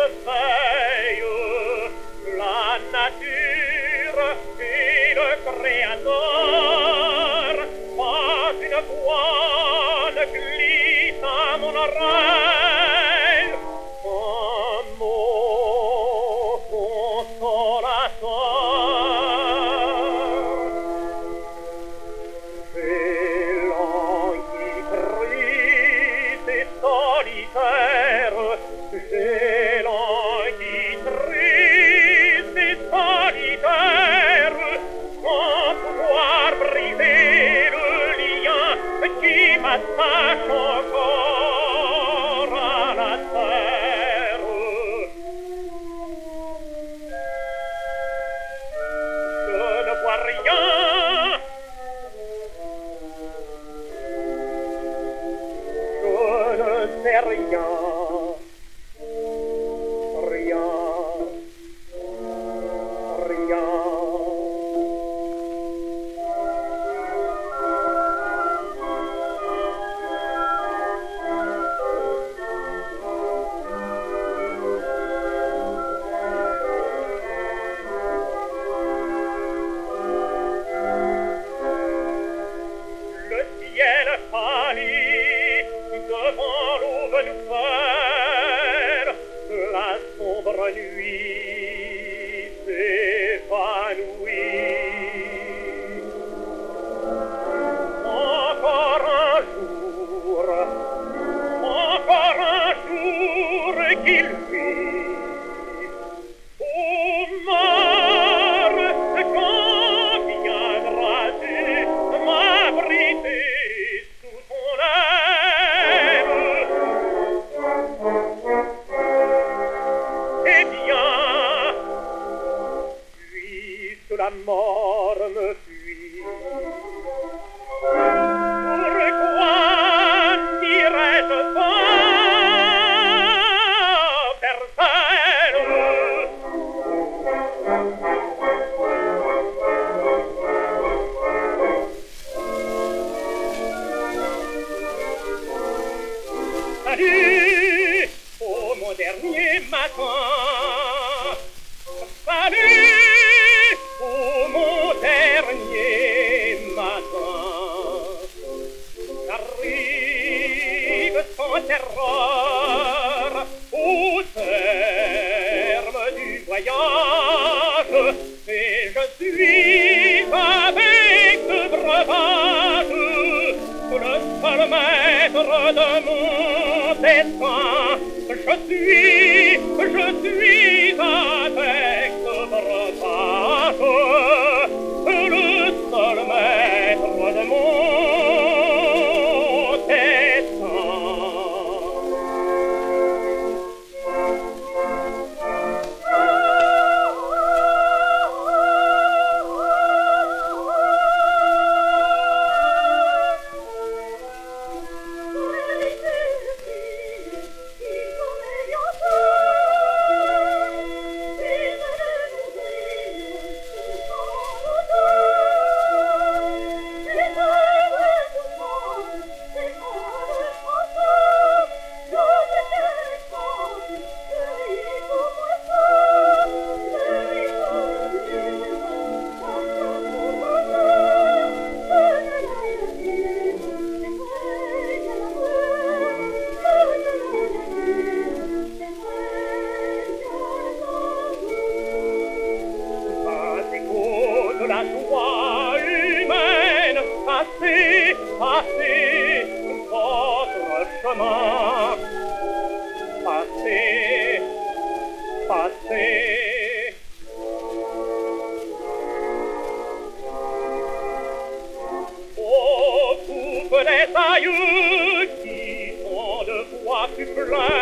de feuilles, la nature et le créateur. Pas une voix ne glisse à mon oreille, un mot consolateur. J'ai langui triste et solitaire, j'ai langui triste et solitaire, sans pouvoir briser le lien qui m'attache encore à la terre. Je ne vois rien, je ne sais rien, rien, rien. Le ciel pâlit devant l'aube nouvelle, la sombre nuit s'évanouit. Encore un jour qui luit. Oh, mort, quand viendras-tu m'abriter sous ton aile? Eh bien, puisque la mort me fuit, pourquoi n'irais-je pas vers elle? Salut, oh mon dernier matin. Salut, oh mon dernier matin. J'arrive sans terreur au terme du voyage, et je suis avec breuvage le seul maître de mon destin. Je suis avec breuvage le seul maître de mon destin. La joie humaine, passez votre chemin. Passez. Oh, coupe les aïeux qui sont de voix plus pleines,